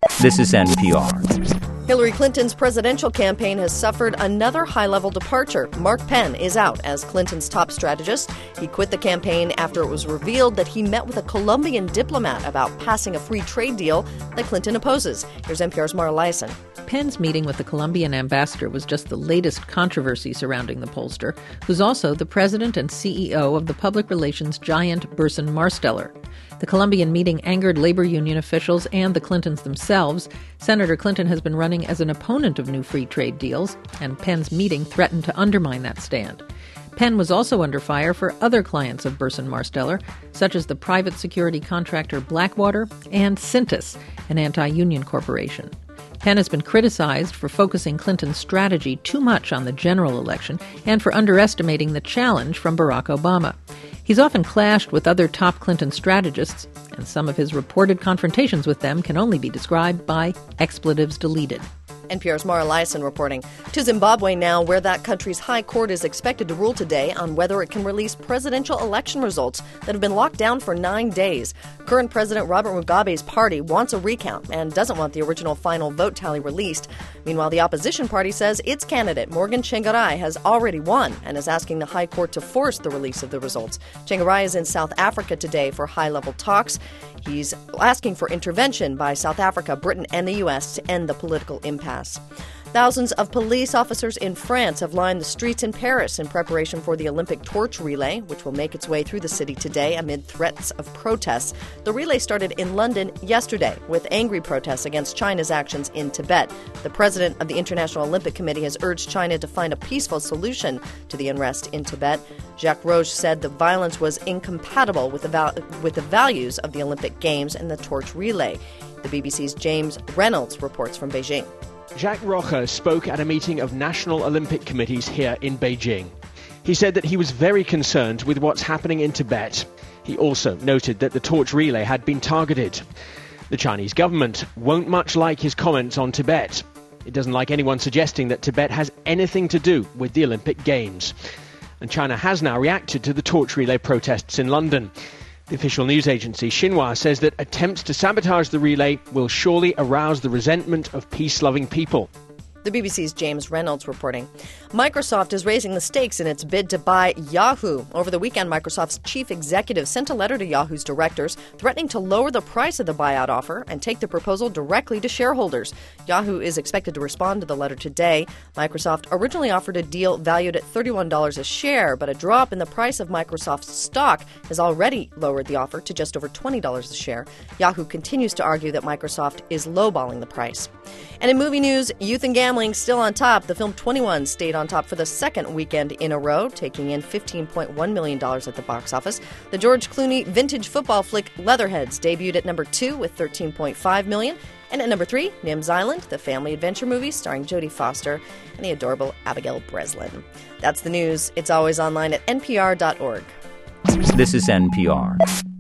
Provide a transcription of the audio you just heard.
This is NPR. Hillary Clinton's presidential campaign has suffered another high-level departure. Mark Penn is out as Clinton's top strategist. He quit the campaign after it was revealed that he met with a Colombian diplomat about passing a free trade deal that Clinton opposes. Here's NPR's Mara Liasson. Penn's meeting with the Colombian ambassador was just the latest controversy surrounding the pollster, who's also the president and CEO of the public relations giant Burson Marsteller. The Colombian meeting angered labor union officials and the Clintons themselves. Senator Clinton has been running as an opponent of new free trade deals, and Penn's meeting threatened to undermine that stand. Penn was also under fire for other clients of Burson Marsteller, such as the private security contractor Blackwater and Cintas, an anti-union corporation. Penn has been criticized for focusing Clinton's strategy too much on the general election and for underestimating the challenge from Barack Obama. He's often clashed with other top Clinton strategists, and some of his reported confrontations with them can only be described by expletives deleted. NPR's Mara Liasson reporting. To Zimbabwe now, where that country's high court is expected to rule today on whether it can release presidential election results that have been locked down for 9 days. Current President Robert Mugabe's party wants a recount and doesn't want the original final vote tally released. Meanwhile, the opposition party says its candidate, Morgan Tsvangirai, has already won and is asking the high court to force the release of the results. Tsvangirai is in South Africa today for high-level talks. He's asking for intervention by South Africa, Britain, and the U.S. to end the political impasse. Thousands of police officers in France have lined the streets in Paris in preparation for the Olympic torch relay, which will make its way through the city today amid threats of protests. The relay started in London yesterday with angry protests against China's actions in Tibet. The president of the International Olympic Committee has urged China to find a peaceful solution to the unrest in Tibet. Jacques Roche said the violence was incompatible with the values of the Olympic Games and the torch relay. The BBC's James Reynolds reports from Beijing. Jacques Roche spoke at a meeting of national Olympic committees here in Beijing. He said that he was very concerned with what's happening in Tibet. He also noted that the torch relay had been targeted. The Chinese government won't much like his comments on Tibet. It doesn't like anyone suggesting that Tibet has anything to do with the Olympic Games. And China has now reacted to the torch relay protests in London. The official news agency Xinhua says that attempts to sabotage the relay will surely arouse the resentment of peace-loving people. The BBC's James Reynolds reporting. Microsoft is raising the stakes in its bid to buy Yahoo. Over the weekend, Microsoft's chief executive sent a letter to Yahoo's directors threatening to lower the price of the buyout offer and take the proposal directly to shareholders. Yahoo is expected to respond to the letter today. Microsoft originally offered a deal valued at $31 a share, but a drop in the price of Microsoft's stock has already lowered the offer to just over $20 a share. Yahoo continues to argue that Microsoft is lowballing the price. And in movie news, youth and gambling still on top. The film 21 stayed on top for the second weekend in a row, taking in $15.1 million at the box office. The George Clooney vintage football flick Leatherheads debuted at number 2 with $13.5 million. And at number 3, Nim's Island, the family adventure movie starring Jodie Foster and the adorable Abigail Breslin. That's the news. It's always online at npr.org. This is NPR.